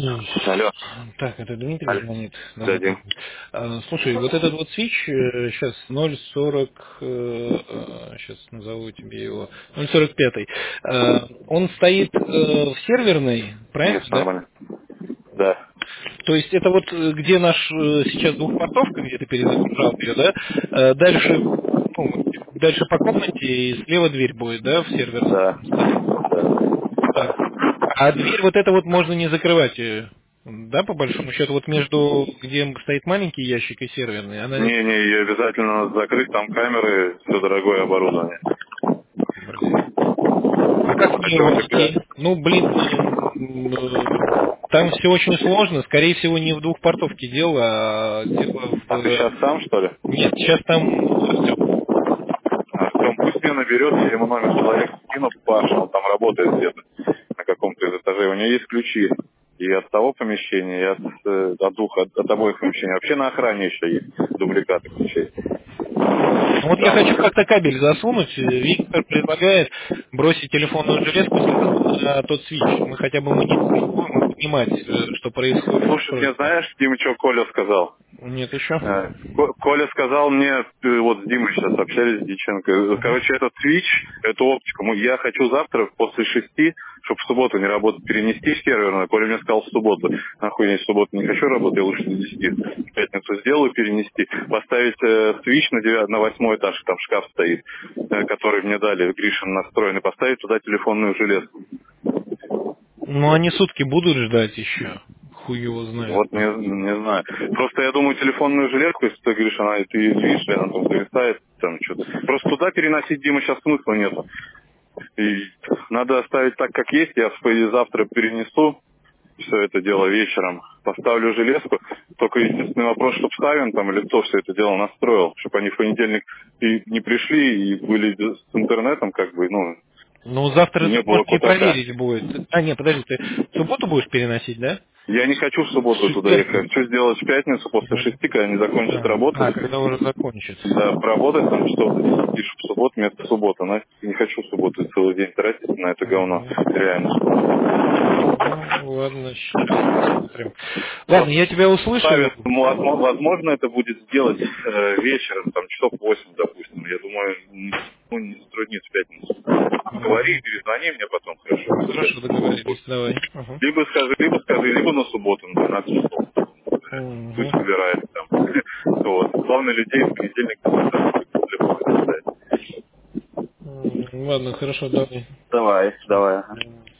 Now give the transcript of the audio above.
Алло. Так, это Дмитрий Алло. звонит. Да, Да. Дим. Слушай, вот этот вот свич, сейчас 0.40, сейчас назову тебе его, 0.45, он стоит в серверной, правильно, Нет, да? нормально. Да. То есть это вот где наш сейчас двухпортовка, где ты перезагружал ее, да? Дальше, ну, дальше по комнате и слева дверь будет, да, в серверном Да. столе. Да. Так. А дверь вот это вот можно не закрывать, да, по большому счету, вот между, где стоит маленький ящик и серверный, она... Не, ее обязательно надо закрыть, там камеры, все дорогое оборудование. Блин. А как О мне его чем войти? тебя? Ну, блин, там все очень сложно, скорее всего, не в двухпортовке дело, а дело А ты в... сейчас сам, что ли? Нет, сейчас там Артем. Артем, пусть меня наберет, я ему номер человека скину, Паша, он там работает где-то на каком-то из этажей. У него есть ключи и от того помещения, и от обоих помещений. Вообще на охране еще есть дубликаты ключей. Ну вот я хочу Там, как-то кабель засунуть. Виктор предлагает бросить телефонную железку сразу на тот свич. Мы хотя бы мониторить будем и понимать, что происходит в слушай, мне устройстве. знаешь, Дима, что Коля сказал? Нет еще? Коля сказал мне, вот с Димой сейчас общались, с Диченко, Мгм. короче, этот свич, эту оптику, я хочу завтра после 6, чтобы в субботу не работать, перенести в серверную. Коля мне сказал в субботу. Нахуй я в субботу не хочу работать, я лучше до 10. В пятницу сделаю, перенести, поставить свич на 8 этаж, там шкаф стоит, который мне дали, Гришин настроенный, поставить туда телефонную железку. Ну они сутки будут ждать еще. Хуй его знает. Вот не знаю. Просто я думаю, телефонную жилетку, если ты говоришь, ты ее не видишь, она там зависает, там что-то. Просто туда переносить, Дима, сейчас смысла нету. И надо оставить так, как есть. Я завтра перенесу все это дело вечером. Поставлю железку. Только единственный вопрос, чтобы Савин там или кто все это дело настроил, чтобы они в понедельник и не пришли и были с интернетом, как бы, Ну завтра ты не было можете и кутака. проверить будет. А, нет, подожди, ты в субботу будешь переносить, да? Я не хочу в субботу В туда ехать. пятницу. Хочу сделать в пятницу после Да. 6, когда они закончат работать. Когда уже закончится. Да, поработать там часов до 10, в субботу вместо субботы. Но не хочу в субботу целый день тратить на это говно. Мгм. Реально. Ну, ладно, сейчас посмотрим. Ладно, я тебя услышал. Ставим, возможно, это будет сделать вечером, там, часов 8, допустим. Я думаю, не затруднит в пятницу. Говори, Мгм. перезвони мне потом, хорошо? Хорошо, договорились, давай. Ага. Либо скажи, либо на субботу, на 12 часов. Пусть Мгм. выбирает там. Вот. Главное, людей в понедельник для Ладно, хорошо, давай. Давай, давай.